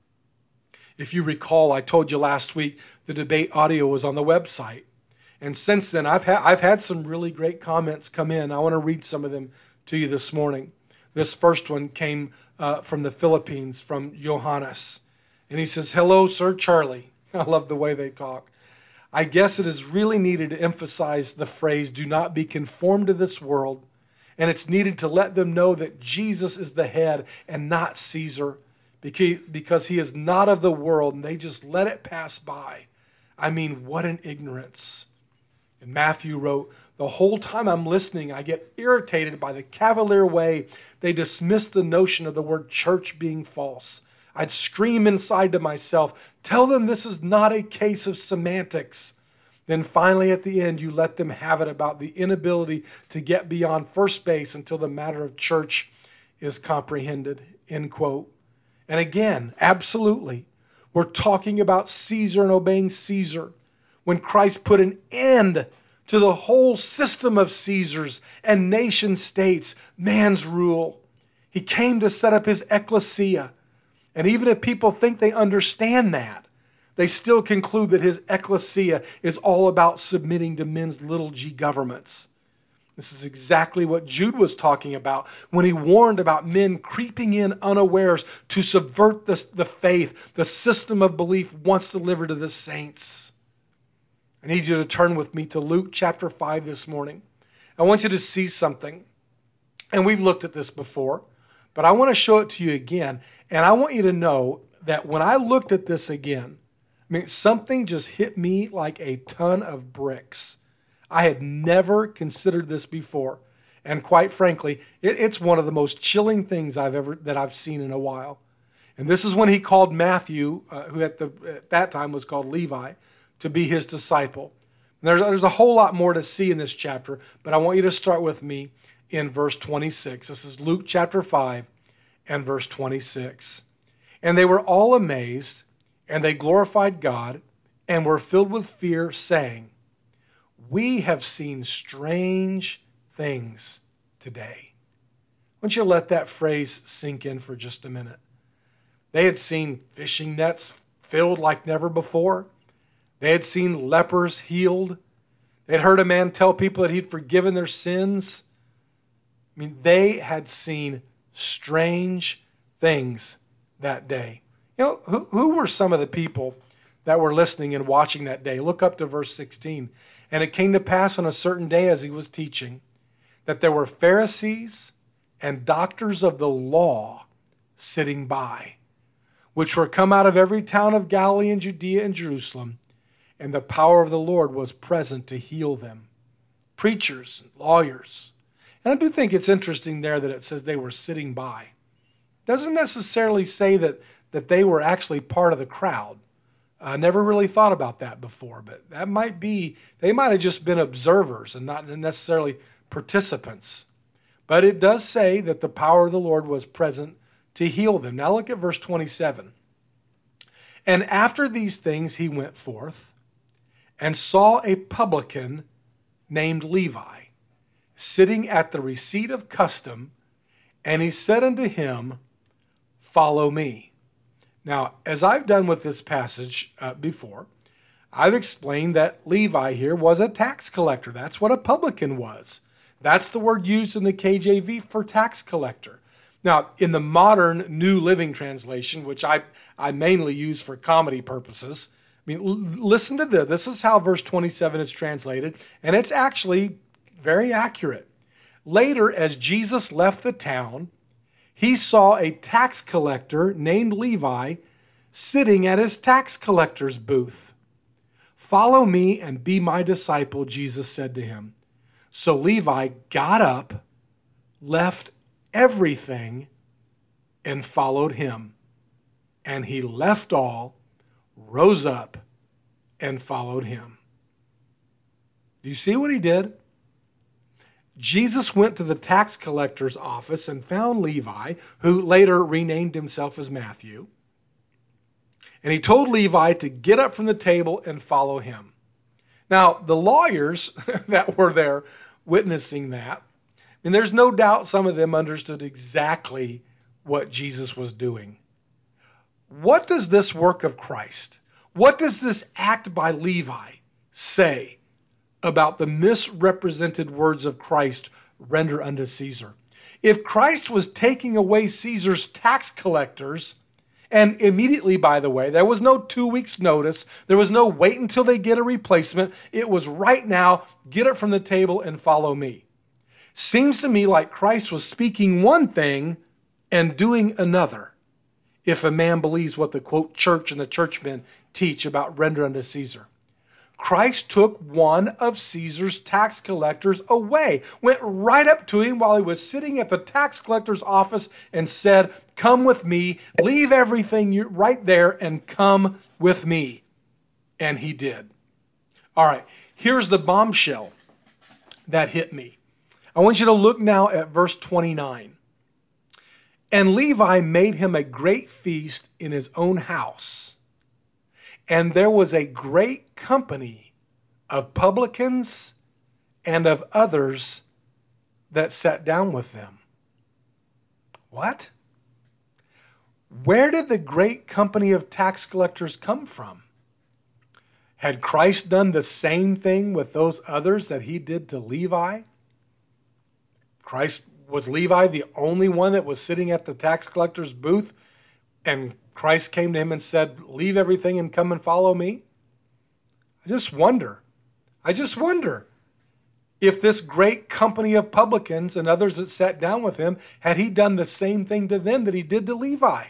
If you recall, I told you last week the debate audio was on the website. And since then, I've had some really great comments come in. I want to read some of them to you this morning. This first one came from the Philippines, from Johannes. And he says, "Hello, Sir Charlie." I love the way they talk. "I guess it is really needed to emphasize the phrase, 'do not be conformed to this world.' And it's needed to let them know that Jesus is the head and not Caesar, because he is not of the world, and they just let it pass by. I mean, what an ignorance." And Matthew wrote, "The whole time I'm listening, I get irritated by the cavalier way they dismiss the notion of the word church being false. I'd scream inside to myself, 'Tell them this is not a case of semantics.' Then finally at the end, you let them have it about the inability to get beyond first base until the matter of church is comprehended," end quote. And again, absolutely, we're talking about Caesar and obeying Caesar. When Christ put an end to the whole system of Caesars and nation states, man's rule, he came to set up his ecclesia. And even if people think they understand that, they still conclude that his ecclesia is all about submitting to men's little g governments. This is exactly what Jude was talking about when he warned about men creeping in unawares to subvert the faith, the system of belief once delivered to the saints. I need you to turn with me to Luke chapter 5 this morning. I want you to see something. And we've looked at this before, but I want to show it to you again. And I want you to know that when I looked at this again, something just hit me like a ton of bricks. I had never considered this before. And quite frankly, it's one of the most chilling things that I've seen in a while. And this is when he called Matthew, who at that time was called Levi, to be his disciple. And there's a whole lot more to see in this chapter, but I want you to start with me in verse 26. This is Luke chapter 5 and verse 26. "And they were all amazed, and they glorified God, and were filled with fear, saying, 'We have seen strange things today.'" Why don't you let that phrase sink in for just a minute? They had seen fishing nets filled like never before. They had seen lepers healed. They'd heard a man tell people that he'd forgiven their sins. They had seen strange things that day. Who were some of the people that were listening and watching that day? Look up to verse 16. "And it came to pass on a certain day as he was teaching, that there were Pharisees and doctors of the law sitting by, which were come out of every town of Galilee and Judea and Jerusalem, and the power of the Lord was present to heal them." Preachers, lawyers. And I do think it's interesting there that it says they were sitting by. It doesn't necessarily say that they were actually part of the crowd. I never really thought about that before, but that might be, they might have just been observers and not necessarily participants. But it does say that the power of the Lord was present to heal them. Now look at verse 27. "And after these things he went forth, and saw a publican named Levi, sitting at the receipt of custom, and he said unto him, 'Follow me.'" Now, as I've done with this passage before, I've explained that Levi here was a tax collector. That's what a publican was. That's the word used in the KJV for tax collector. Now, in the modern New Living Translation, which I mainly use for comedy purposes, listen to this. This is how verse 27 is translated, and it's actually very accurate. Later, as Jesus left the town, he saw a tax collector named Levi sitting at his tax collector's booth. "Follow me and be my disciple," Jesus said to him. So Levi got up, left everything, and followed him. And he left all, rose up, and followed him. Do you see what he did? Jesus went to the tax collector's office and found Levi, who later renamed himself as Matthew. And he told Levi to get up from the table and follow him. Now, the lawyers that were there witnessing that, and there's no doubt some of them understood exactly what Jesus was doing. What does this work of Christ, what does this act by Levi say about the misrepresented words of Christ, "Render unto Caesar"? If Christ was taking away Caesar's tax collectors, and immediately, by the way, there was no 2 weeks notice, there was no wait until they get a replacement, it was right now, get it from the table and follow me. Seems to me like Christ was speaking one thing and doing another, if a man believes what the, quote, church and the churchmen teach about render unto Caesar. Christ took one of Caesar's tax collectors away, went right up to him while he was sitting at the tax collector's office and said, "Come with me, leave everything right there and come with me." And he did. All right, here's the bombshell that hit me. I want you to look now at verse 29. "And Levi made him a great feast in his own house. And there was a great company of publicans and of others that sat down with them." What? Where did the great company of tax collectors come from? Had Christ done the same thing with those others that he did to Levi? Was Levi the only one that was sitting at the tax collector's booth, and Christ came to him and said, "Leave everything and come and follow me"? I just wonder if this great company of publicans and others that sat down with him, had he done the same thing to them that he did to Levi?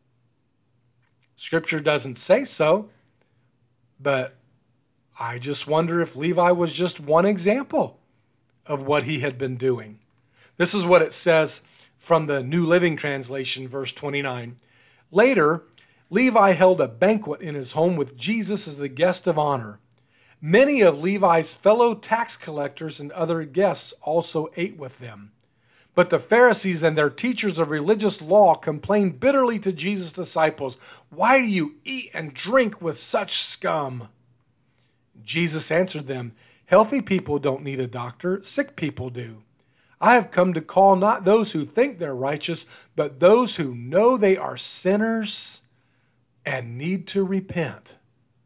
Scripture doesn't say so, but I just wonder if Levi was just one example of what he had been doing. This is what it says from the New Living Translation, verse 29. "Later, Levi held a banquet in his home with Jesus as the guest of honor. Many of Levi's fellow tax collectors and other guests also ate with them. But the Pharisees and their teachers of religious law complained bitterly to Jesus' disciples, 'Why do you eat and drink with such scum?' Jesus answered them, 'Healthy people don't need a doctor, sick people do. I have come to call not those who think they're righteous, but those who know they are sinners and need to repent.'"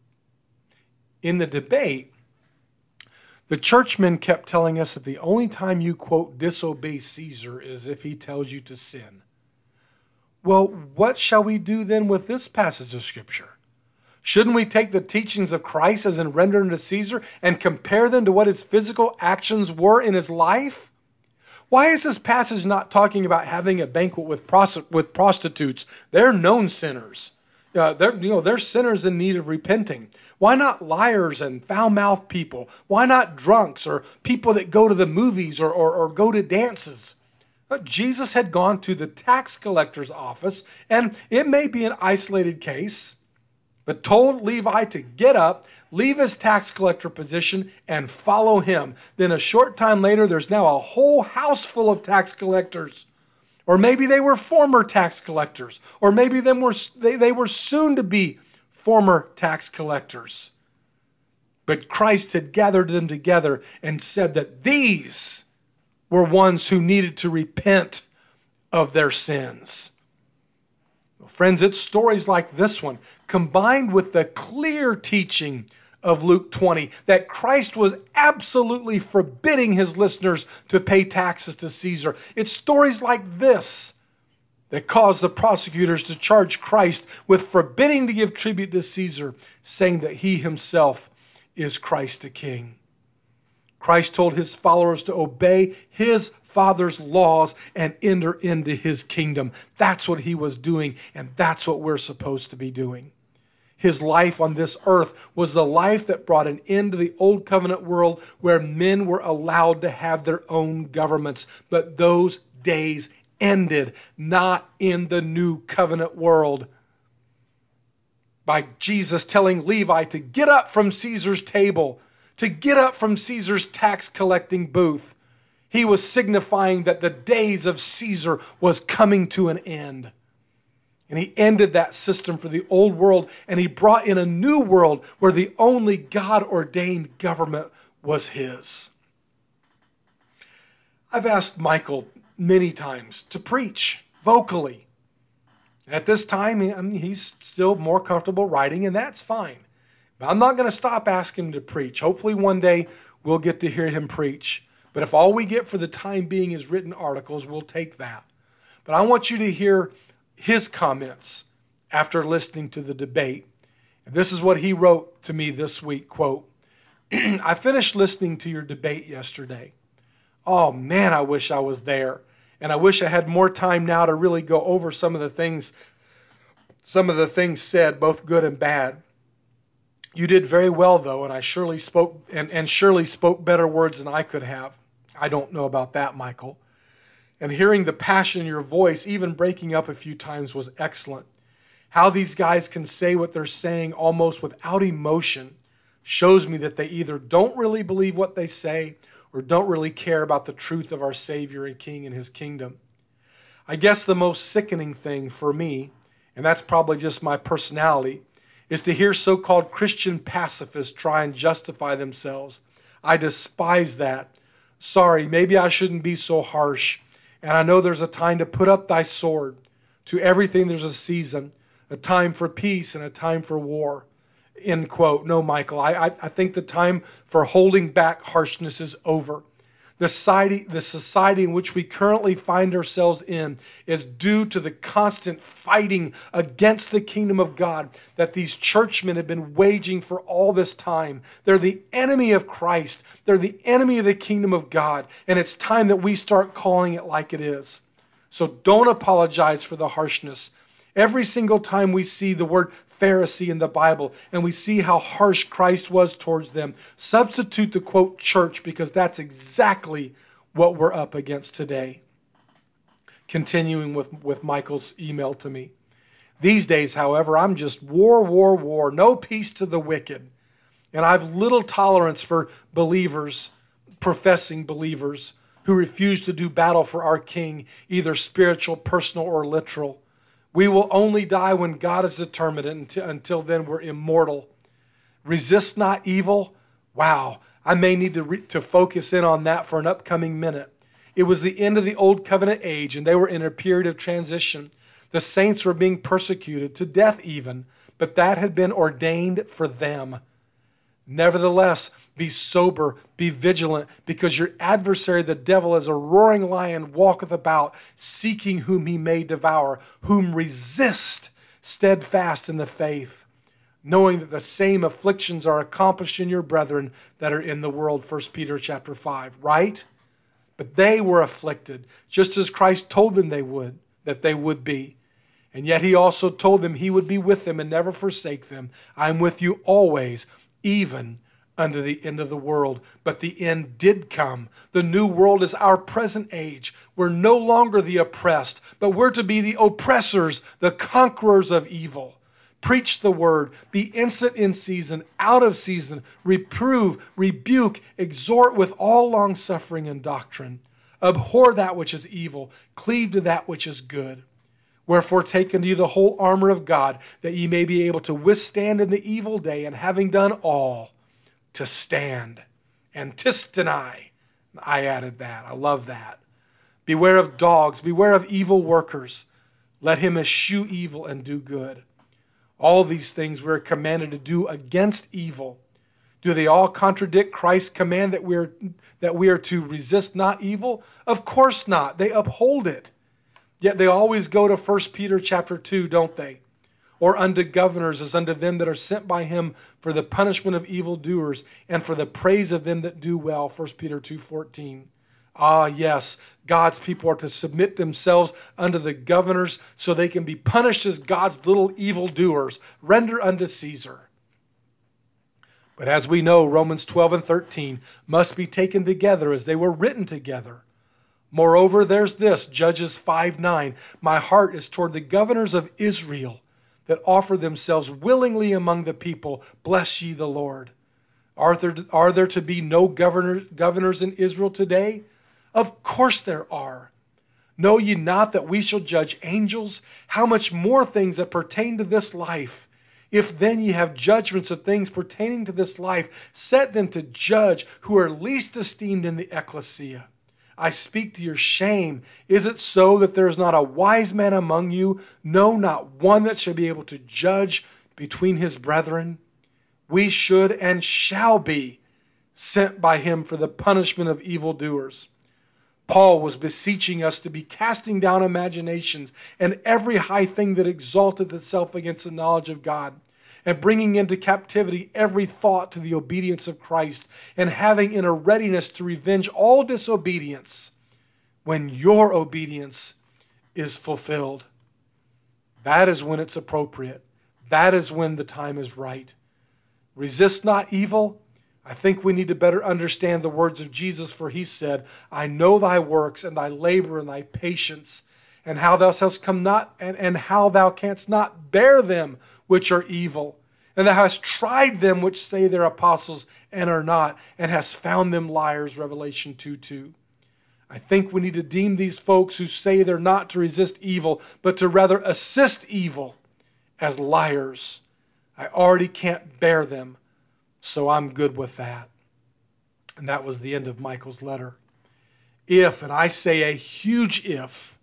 In the debate, the churchmen kept telling us that the only time you, quote, disobey Caesar is if he tells you to sin. Well, what shall we do then with this passage of Scripture? Shouldn't we take the teachings of Christ as in render unto Caesar and compare them to what his physical actions were in his life? Why is this passage not talking about having a banquet with prostitutes? They're known sinners. They're sinners in need of repenting. Why not liars and foul-mouthed people? Why not drunks or people that go to the movies or go to dances? Jesus had gone to the tax collector's office, and it may be an isolated case, but told Levi to get up, leave his tax collector position, and follow him. Then a short time later, there's now a whole house full of tax collectors. Or maybe they were former tax collectors. Or maybe they were soon to be former tax collectors. But Christ had gathered them together and said that these were ones who needed to repent of their sins. Well, friends, it's stories like this one, combined with the clear teaching of Luke 20, that Christ was absolutely forbidding his listeners to pay taxes to Caesar. It's stories like this that caused the prosecutors to charge Christ with forbidding to give tribute to Caesar, saying that he himself is Christ the King. Christ told his followers to obey his Father's laws and enter into his kingdom. That's what he was doing, and that's what we're supposed to be doing. His life on this earth was the life that brought an end to the old covenant world where men were allowed to have their own governments. But those days ended, not in the new covenant world. By Jesus telling Levi to get up from Caesar's table, to get up from Caesar's tax collecting booth, he was signifying that the days of Caesar was coming to an end. And he ended that system for the old world, and he brought in a new world where the only God-ordained government was his. I've asked Michael many times to preach vocally. At this time, he's still more comfortable writing, and that's fine. But I'm not going to stop asking him to preach. Hopefully one day we'll get to hear him preach. But if all we get for the time being is written articles, we'll take that. But I want you to hear his comments after listening to the debate. And this is what he wrote to me this week, quote, I finished listening to your debate yesterday. Oh man, I wish I was there. And I wish I had more time now to really go over some of the things said, both good and bad. You did very well though, and I surely spoke better words than I could have. I don't know about that, Michael. And hearing the passion in your voice, even breaking up a few times, was excellent. How these guys can say what they're saying almost without emotion shows me that they either don't really believe what they say or don't really care about the truth of our Savior and King and his kingdom. I guess the most sickening thing for me, and that's probably just my personality, is to hear so-called Christian pacifists try and justify themselves. I despise that. Sorry, maybe I shouldn't be so harsh. And I know there's a time to put up thy sword. To everything there's a season, a time for peace and a time for war. End quote. No, Michael, I think the time for holding back harshness is over. The society in which we currently find ourselves in is due to the constant fighting against the kingdom of God that these churchmen have been waging for all this time. They're the enemy of Christ. They're the enemy of the kingdom of God. And it's time that we start calling it like it is. So don't apologize for the harshness. Every single time we see the word Pharisee in the Bible and we see how harsh Christ was towards them, substitute the quote church, because that's exactly what we're up against today. Continuing with Michael's email to me. These days, however, I'm just war, no peace to the wicked. And I've little tolerance for believers, professing believers, who refuse to do battle for our King, either spiritual, personal, or literal. We will only die when God is determined, and until then we're immortal. Resist not evil. Wow, I may need to focus in on that for an upcoming minute. It was the end of the old covenant age, and they were in a period of transition. The saints were being persecuted, to death even, but that had been ordained for them. Nevertheless, be sober, be vigilant, because your adversary, the devil, as a roaring lion, walketh about, seeking whom he may devour, whom resist, steadfast in the faith, knowing that the same afflictions are accomplished in your brethren that are in the world. 1 Peter chapter 5, right? But they were afflicted, just as Christ told them that they would be. And yet he also told them he would be with them and never forsake them. I am with you always, even unto the end of the world. But the end did come. The new world is our present age. We're no longer the oppressed, but we're to be the oppressors, the conquerors of evil. Preach the word, be instant in season, out of season, reprove, rebuke, exhort with all longsuffering and doctrine. Abhor that which is evil, cleave to that which is good. Wherefore take unto you the whole armor of God, that ye may be able to withstand in the evil day, and having done all, to stand. Antistonai. I added that. I love that. Beware of dogs. Beware of evil workers. Let him eschew evil and do good. All these things we're commanded to do against evil. Do they all contradict Christ's command that we are to resist not evil? Of course not. They uphold it. Yet they always go to 1 Peter chapter 2, don't they? Or unto governors as unto them that are sent by him for the punishment of evildoers and for the praise of them that do well, 1 Peter 2:14. Ah, yes, God's people are to submit themselves unto the governors so they can be punished as God's little evildoers. Render unto Caesar. But as we know, Romans 12 and 13 must be taken together as they were written together. Moreover, there's this, Judges 5:9. My heart is toward the governors of Israel that offer themselves willingly among the people. Bless ye the Lord. Are there to be no governors in Israel today? Of course there are. Know ye not that we shall judge angels? How much more things that pertain to this life? If then ye have judgments of things pertaining to this life, set them to judge who are least esteemed in the ecclesia. I speak to your shame. Is it so that there is not a wise man among you? No, not one that shall be able to judge between his brethren. We should and shall be sent by him for the punishment of evildoers. Paul was beseeching us to be casting down imaginations and every high thing that exalteth itself against the knowledge of God, and bringing into captivity every thought to the obedience of Christ, and having in a readiness to revenge all disobedience when your obedience is fulfilled. That is when it's appropriate. That is when the time is right. Resist not evil. I think we need to better understand the words of Jesus, for he said, I know thy works and thy labor and thy patience, and how thou hast come not, and how thou canst not bear them which are evil. And thou hast tried them which say they're apostles and are not, and hast found them liars, Revelation 2:2. I think we need to deem these folks who say they're not to resist evil, but to rather assist evil, as liars. I already can't bear them, so I'm good with that. And that was the end of Michael's letter. If, and I say a huge if,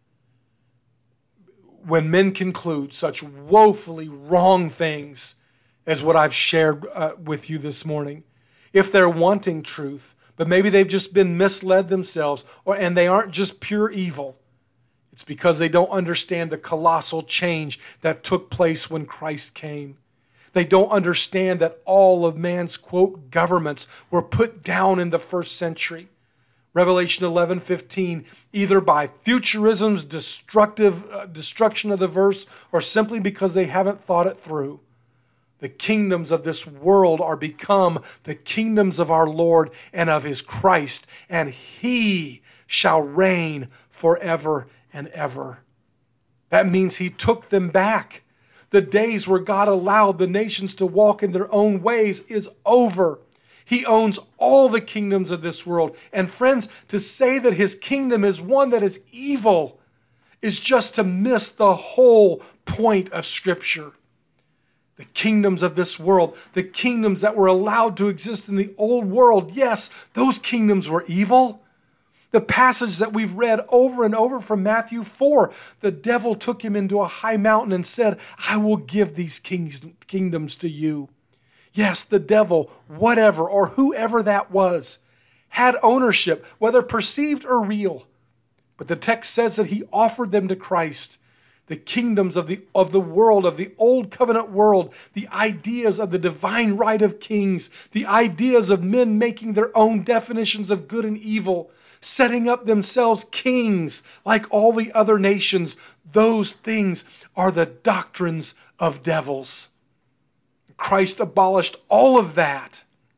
when men conclude such woefully wrong things as what I've shared with you this morning, if they're wanting truth, but maybe they've just been misled themselves, and they aren't just pure evil, it's because they don't understand the colossal change that took place when Christ came. They don't understand that all of man's, quote, governments were put down in the first century. Revelation 11:15, either by futurism's destruction of the verse, or simply because they haven't thought it through. The kingdoms of this world are become the kingdoms of our Lord and of his Christ, and he shall reign forever and ever. That means he took them back. The days where God allowed the nations to walk in their own ways is over. He owns all the kingdoms of this world. And friends, to say that his kingdom is one that is evil is just to miss the whole point of Scripture. The kingdoms of this world, the kingdoms that were allowed to exist in the old world, yes, those kingdoms were evil. The passage that we've read over and over from Matthew 4, the devil took him into a high mountain and said, I will give these kingdoms to you. Yes, the devil, whatever or whoever that was, had ownership, whether perceived or real. But the text says that he offered them to Christ. The kingdoms of the world, of the old covenant world, the ideas of the divine right of kings, the ideas of men making their own definitions of good and evil, setting up themselves kings like all the other nations. Those things are the doctrines of devils. Christ abolished all of that.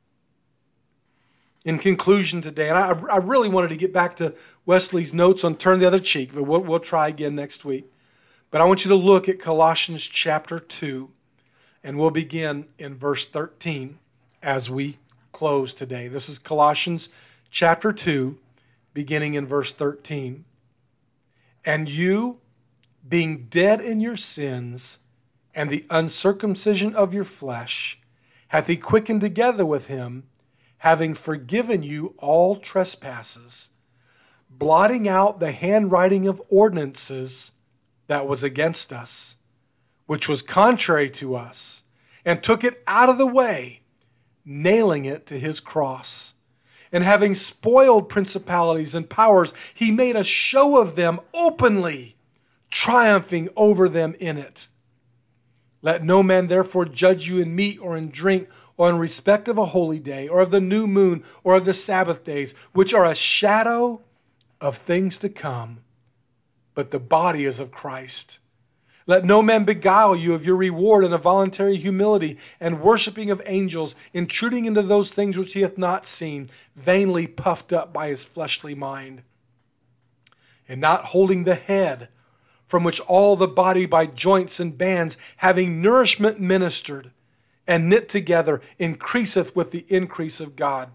In conclusion today, and I really wanted to get back to Wesley's notes on Turn the Other Cheek, but we'll try again next week. But I want you to look at Colossians chapter 2, and we'll begin in verse 13 as we close today. This is Colossians chapter 2, beginning in verse 13. And you, being dead in your sins and the uncircumcision of your flesh, hath he quickened together with him, having forgiven you all trespasses, blotting out the handwriting of ordinances that was against us, which was contrary to us, and took it out of the way, nailing it to his cross. And having spoiled principalities and powers, he made a show of them openly, triumphing over them in it. Let no man therefore judge you in meat or in drink or in respect of a holy day or of the new moon or of the Sabbath days, which are a shadow of things to come, but the body is of Christ. Let no man beguile you of your reward in a voluntary humility and worshiping of angels, intruding into those things which he hath not seen, vainly puffed up by his fleshly mind, and not holding the head, from which all the body by joints and bands, having nourishment ministered and knit together, increaseth with the increase of God.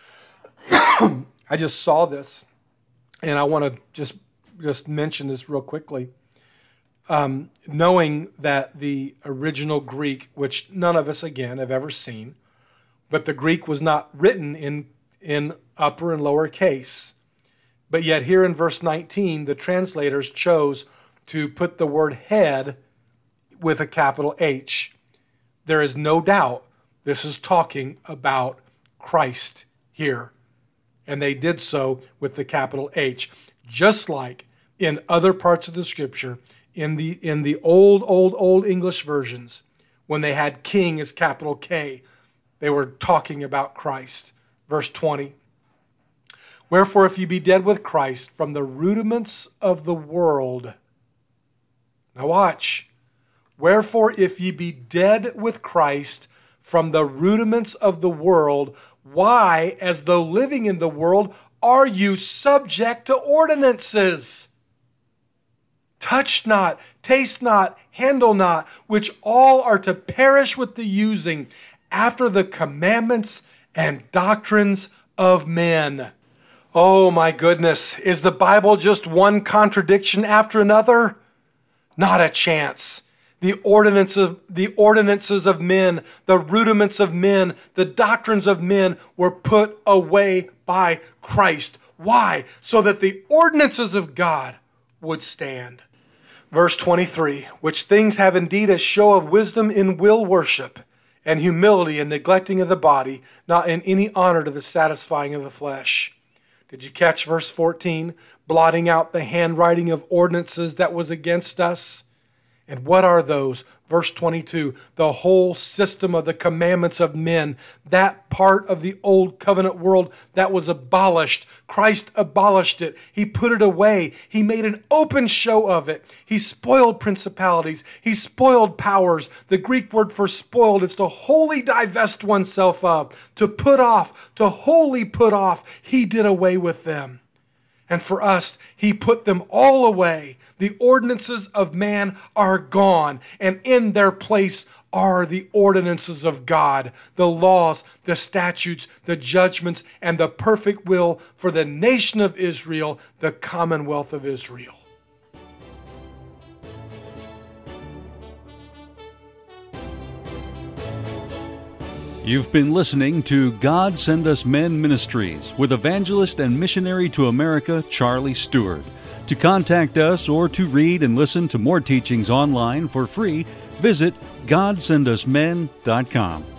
I just saw this, and I want to just mention this real quickly. Knowing that the original Greek, which none of us, again, have ever seen, but the Greek was not written in upper and lower case. But yet here in verse 19, the translators chose to put the word head with a capital H. There is no doubt this is talking about Christ here. And they did so with the capital H. Just like in other parts of the Scripture, in the old English versions, when they had king as capital K, they were talking about Christ. Verse 20. Wherefore, if ye be dead with Christ from the rudiments of the world. Now watch. Wherefore, if ye be dead with Christ from the rudiments of the world, why, as though living in the world, are you subject to ordinances? Touch not, taste not, handle not, which all are to perish with the using, after the commandments and doctrines of men. Oh my goodness, is the Bible just one contradiction after another? Not a chance. The ordinances of men, the rudiments of men, the doctrines of men were put away by Christ. Why? So that the ordinances of God would stand. Verse 23, which things have indeed a show of wisdom in will worship, and humility and neglecting of the body, not in any honor to the satisfying of the flesh. Did you catch verse 14? Blotting out the handwriting of ordinances that was against us. And what are those? Verse 22, the whole system of the commandments of men, that part of the old covenant world that was abolished. Christ abolished it. He put it away. He made an open show of it. He spoiled principalities. He spoiled powers. The Greek word for spoiled is to wholly divest oneself of, to put off, to wholly put off. He did away with them. And for us, he put them all away. The ordinances of man are gone, and in their place are the ordinances of God, the laws, the statutes, the judgments, and the perfect will for the nation of Israel, the commonwealth of Israel. You've been listening to God Send Us Men Ministries with evangelist and missionary to America, Charlie Stewart. To contact us or to read and listen to more teachings online for free, visit GodSendUsMen.com.